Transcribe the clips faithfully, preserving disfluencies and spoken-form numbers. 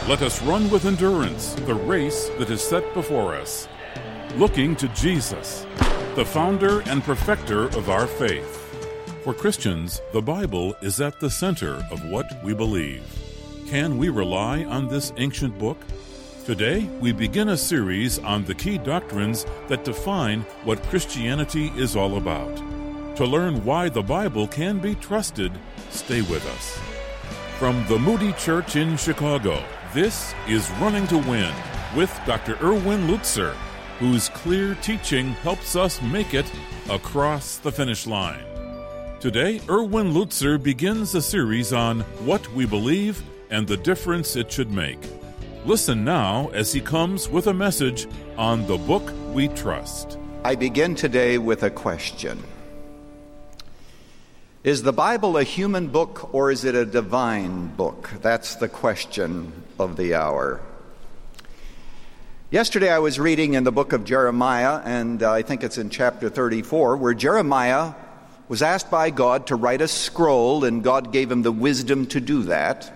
Let us run with endurance the race that is set before us, looking to Jesus, the founder and perfecter of our faith. For Christians, the Bible is at the center of what we believe. Can we rely on this ancient book? Today, we begin a series on the key doctrines that define what Christianity is all about. To learn why the Bible can be trusted, stay with us. From the Moody Church in Chicago, this is Running to Win with Doctor Erwin Lutzer, whose clear teaching helps us make it across the finish line. Today, Erwin Lutzer begins a series on what we believe and the difference it should make. Listen now as he comes with a message on the book we trust. I begin today with a question. Is the Bible a human book or is it a divine book? That's the question of the hour. Yesterday I was reading in the book of Jeremiah, and I think it's in chapter thirty-four, where Jeremiah was asked by God to write a scroll, and God gave him the wisdom to do that.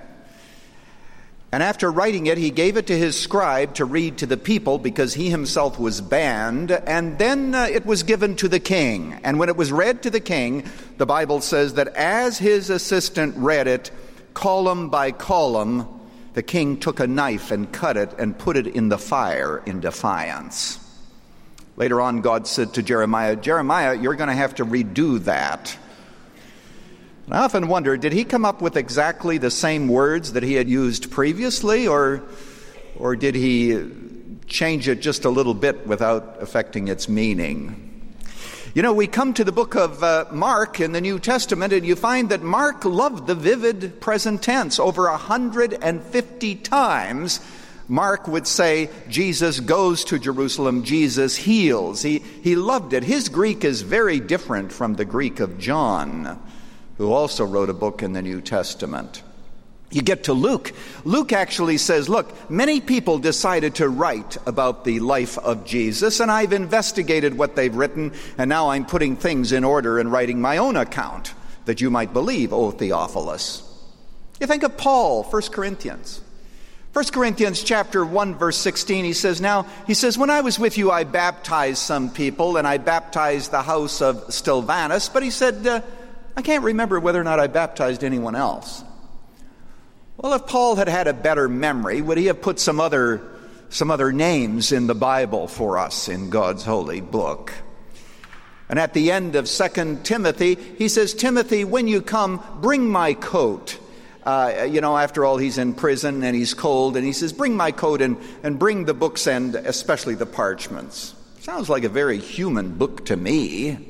And after writing it, he gave it to his scribe to read to the people because he himself was banned. And then uh, it was given to the king. And when it was read to the king, the Bible says that as his assistant read it, column by column, the king took a knife and cut it and put it in the fire in defiance. Later on, God said to Jeremiah, Jeremiah, you're going to have to redo that. And I often wonder, did he come up with exactly the same words that he had used previously, or, or did he change it just a little bit without affecting its meaning? You know, we come to the book of uh, Mark in the New Testament, and you find that Mark loved the vivid present tense. Over one hundred fifty times, Mark would say, Jesus goes to Jerusalem, Jesus heals. He, he loved it. His Greek is very different from the Greek of John, who also wrote a book in the New Testament. You get to Luke. Luke actually says, look, many people decided to write about the life of Jesus, and I've investigated what they've written, and now I'm putting things in order and writing my own account, that you might believe, O Theophilus. You think of Paul, First Corinthians. First Corinthians chapter one, verse sixteen, he says, now, he says, when I was with you, I baptized some people, and I baptized the house of Stylvanus, but he said, uh, I can't remember whether or not I baptized anyone else. Well, if Paul had had a better memory, would he have put some other, some other names in the Bible for us in God's holy book? And at the end of Second Timothy, he says, Timothy, when you come, bring my coat. Uh, you know, after all, he's in prison and he's cold, and he says, bring my coat and, and bring the books and especially the parchments. Sounds like a very human book to me.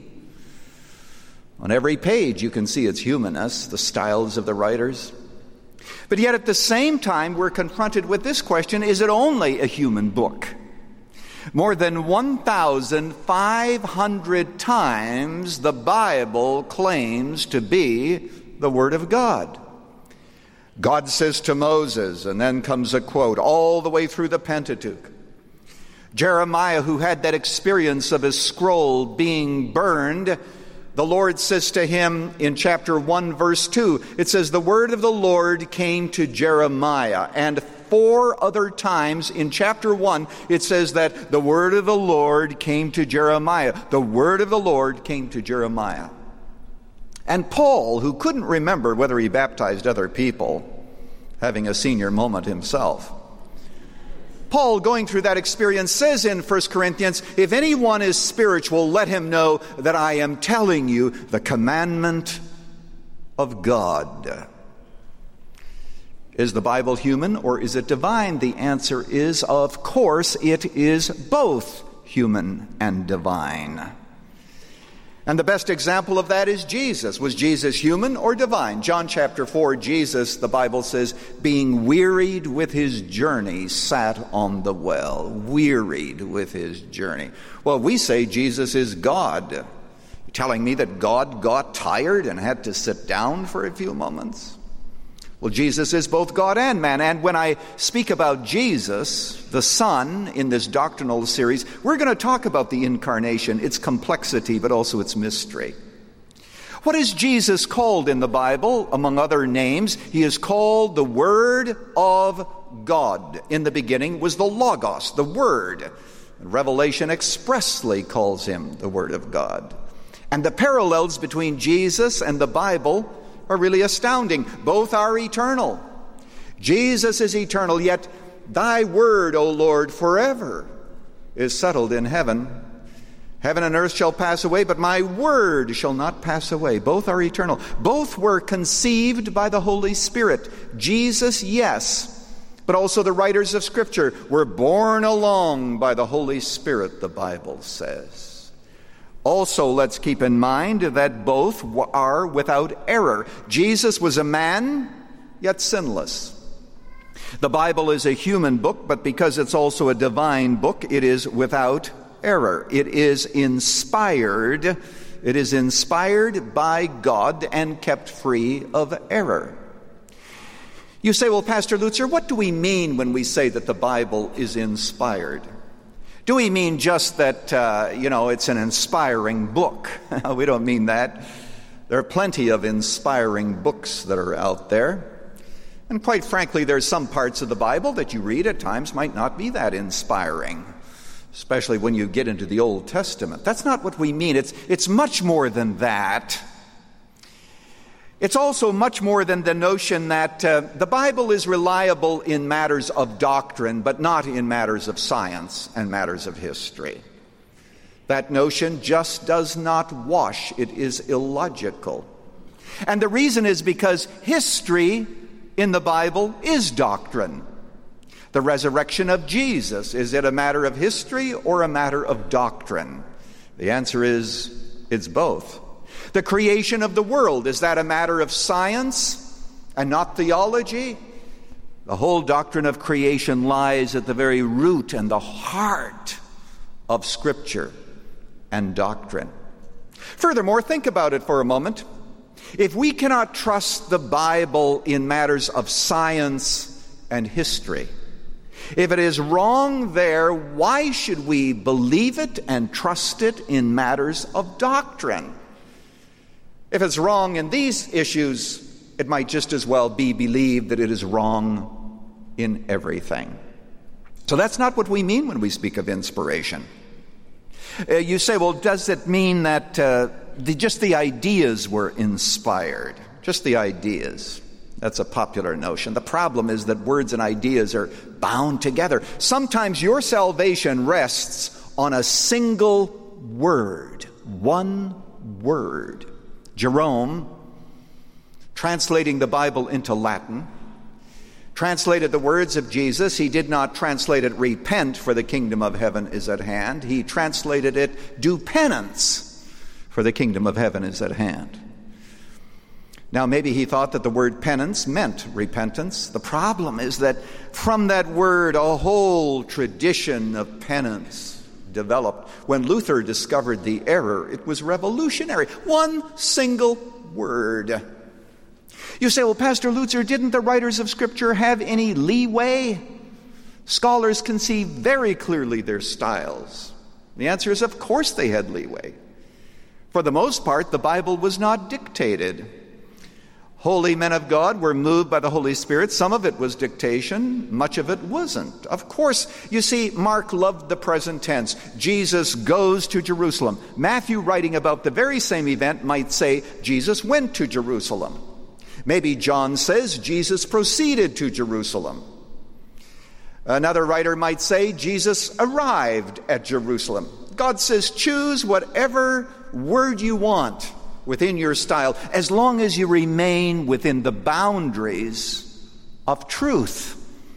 On every page you can see its humanness, the styles of the writers. But yet at the same time we're confronted with this question, is it only a human book? More than one thousand five hundred times the Bible claims to be the Word of God. God says to Moses, and then comes a quote, all the way through the Pentateuch. Jeremiah, who had that experience of his scroll being burned, the Lord says to him in chapter one, verse two, it says, the word of the Lord came to Jeremiah. And four other times in chapter one, it says that the word of the Lord came to Jeremiah. The word of the Lord came to Jeremiah. And Paul, who couldn't remember whether he baptized other people, having a senior moment himself, Paul, going through that experience, says in First Corinthians, if anyone is spiritual, let him know that I am telling you the commandment of God. Is the Bible human or is it divine? The answer is, of course, it is both human and divine. And the best example of that is Jesus. Was Jesus human or divine? John chapter four, Jesus, the Bible says, being wearied with his journey, sat on the well. Wearied with his journey. Well, we say Jesus is God. You're telling me that God got tired and had to sit down for a few moments? Well, Jesus is both God and man. And when I speak about Jesus, the Son, in this doctrinal series, we're going to talk about the incarnation, its complexity, but also its mystery. What is Jesus called in the Bible? Among other names, he is called the Word of God. In the beginning was the Logos, the Word. Revelation expressly calls him the Word of God. And the parallels between Jesus and the Bible are really astounding. Both are eternal. Jesus is eternal, yet thy word, O Lord, forever is settled in heaven. Heaven and earth shall pass away, but my word shall not pass away. Both are eternal. Both were conceived by the Holy Spirit. Jesus, yes, but also the writers of Scripture were borne along by the Holy Spirit, the Bible says. Also, let's keep in mind that both are without error. Jesus was a man, yet sinless. The Bible is a human book, but because it's also a divine book, it is without error. It is inspired. It is inspired by God and kept free of error. You say, well, Pastor Lutzer, what do we mean when we say that the Bible is inspired? Do we mean just that, uh, you know, it's an inspiring book? We don't mean that. There are plenty of inspiring books that are out there. And quite frankly, there's some parts of the Bible that you read at times might not be that inspiring, especially when you get into the Old Testament. That's not what we mean. It's, it's much more than that. It's also much more than the notion that uh, the Bible is reliable in matters of doctrine, but not in matters of science and matters of history. That notion just does not wash. It is illogical. And the reason is because history in the Bible is doctrine. The resurrection of Jesus, is it a matter of history or a matter of doctrine? The answer is, it's both. The creation of the world, is that a matter of science and not theology? The whole doctrine of creation lies at the very root and the heart of Scripture and doctrine. Furthermore, think about it for a moment. If we cannot trust the Bible in matters of science and history, if it is wrong there, why should we believe it and trust it in matters of doctrine? If it's wrong in these issues, it might just as well be believed that it is wrong in everything. So that's not what we mean when we speak of inspiration. Uh, you say, well, does it mean that uh, the, just the ideas were inspired? Just the ideas. That's a popular notion. The problem is that words and ideas are bound together. Sometimes your salvation rests on a single word, one word. Jerome, translating the Bible into Latin, translated the words of Jesus. He did not translate it, repent, for the kingdom of heaven is at hand. He translated it, do penance, for the kingdom of heaven is at hand. Now, maybe he thought that the word penance meant repentance. The problem is that from that word, a whole tradition of penance developed. When Luther discovered the error, it was revolutionary. One single word. You say, well, Pastor Lutzer, didn't the writers of Scripture have any leeway? Scholars can see very clearly their styles. The answer is, of course they had leeway. For the most part, the Bible was not dictated. Holy men of God were moved by the Holy Spirit. Some of it was dictation, much of it wasn't. Of course, you see, Mark loved the present tense. Jesus goes to Jerusalem. Matthew, writing about the very same event, might say Jesus went to Jerusalem. Maybe John says Jesus proceeded to Jerusalem. Another writer might say Jesus arrived at Jerusalem. God says choose whatever word you want within your style, as long as you remain within the boundaries of truth.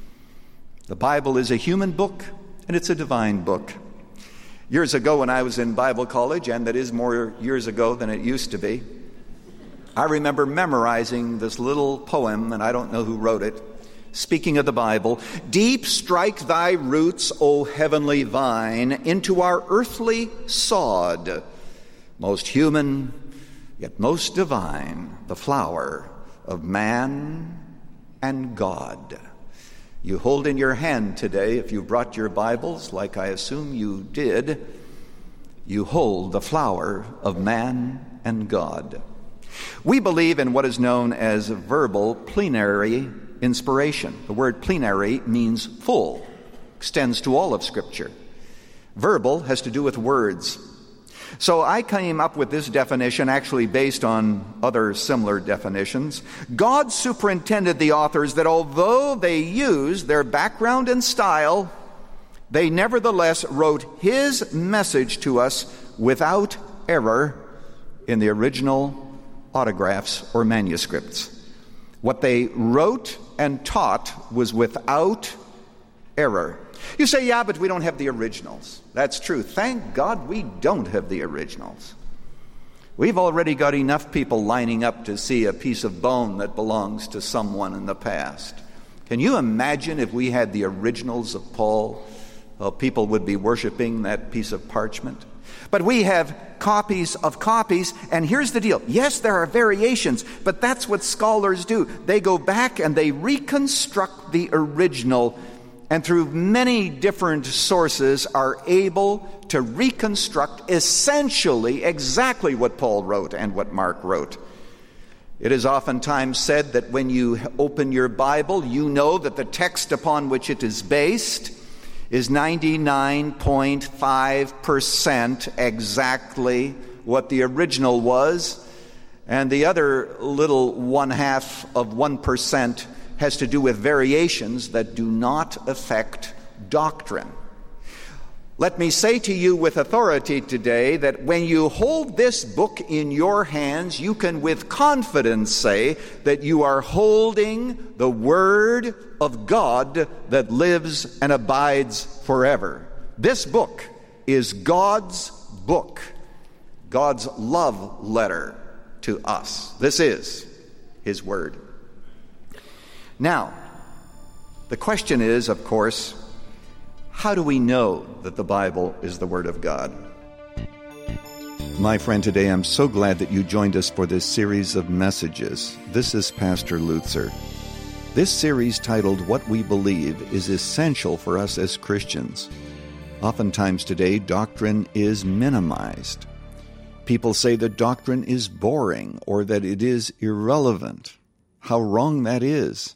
The Bible is a human book, and it's a divine book. Years ago when I was in Bible college, and that is more years ago than it used to be, I remember memorizing this little poem, and I don't know who wrote it, speaking of the Bible. Deep strike thy roots, O heavenly vine, into our earthly sod, most human, yet most divine, the flower of man and God. You hold in your hand today, if you brought your Bibles, like I assume you did, you hold the flower of man and God. We believe in what is known as verbal plenary inspiration. The word plenary means full, extends to all of Scripture. Verbal has to do with words. So I came up with this definition actually based on other similar definitions. God superintended the authors that although they used their background and style, they nevertheless wrote His message to us without error in the original autographs or manuscripts. What they wrote and taught was without error. You say, yeah, but we don't have the originals. That's true. Thank God we don't have the originals. We've already got enough people lining up to see a piece of bone that belongs to someone in the past. Can you imagine if we had the originals of Paul? Well, people would be worshiping that piece of parchment. But we have copies of copies, and here's the deal. Yes, there are variations, but that's what scholars do. They go back and they reconstruct the original, and through many different sources are able to reconstruct essentially exactly what Paul wrote and what Mark wrote. It is oftentimes said that when you open your Bible, you know that the text upon which it is based is ninety-nine point five percent exactly what the original was, and the other little one-half of one percent has to do with variations that do not affect doctrine. Let me say to you with authority today that when you hold this book in your hands, you can with confidence say that you are holding the Word of God that lives and abides forever. This book is God's book, God's love letter to us. This is His Word. Now, the question is, of course, how do we know that the Bible is the Word of God? My friend, today I'm so glad that you joined us for this series of messages. This is Pastor Lutzer. This series, titled What We Believe, is essential for us as Christians. Oftentimes today, doctrine is minimized. People say that doctrine is boring or that it is irrelevant. How wrong that is.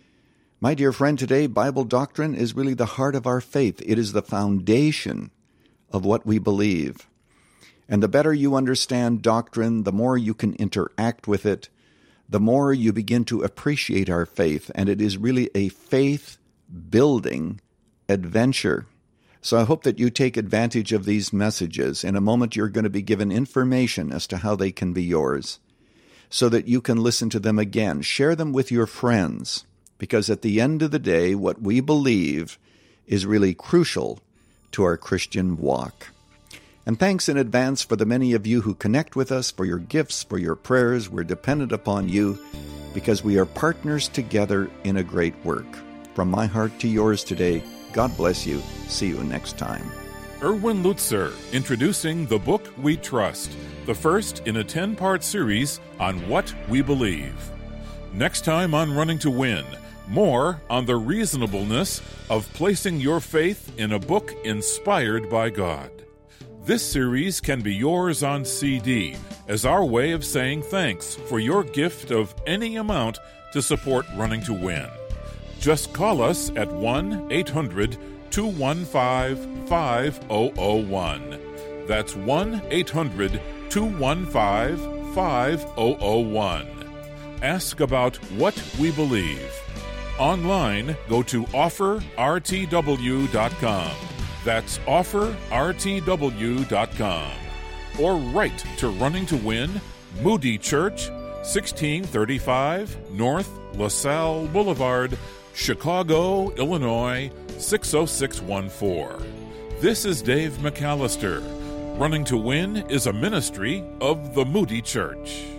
My dear friend, today, Bible doctrine is really the heart of our faith. It is the foundation of what we believe. And the better you understand doctrine, the more you can interact with it, the more you begin to appreciate our faith. And it is really a faith-building adventure. So I hope that you take advantage of these messages. In a moment, you're going to be given information as to how they can be yours, so that you can listen to them again. Share them with your friends. Because at the end of the day, what we believe is really crucial to our Christian walk. And thanks in advance for the many of you who connect with us, for your gifts, for your prayers. We're dependent upon you because we are partners together in a great work. From my heart to yours today, God bless you. See you next time. Erwin Lutzer, introducing the book We Trust, the first in a ten-part series on what we believe. Next time on Running to Win, more on the reasonableness of placing your faith in a book inspired by God. This series can be yours on C D as our way of saying thanks for your gift of any amount to support Running to Win. Just call us at one eight hundred two one five five zero zero one. That's one eight hundred two one five five zero zero one. Ask about what we believe. Online, go to offer r t w dot com. That's offer r t w dot com. Or write to Running to Win, Moody Church, sixteen thirty-five North LaSalle Boulevard, Chicago, Illinois, six oh six one four. This is Dave McAllister. Running to Win is a ministry of the Moody Church.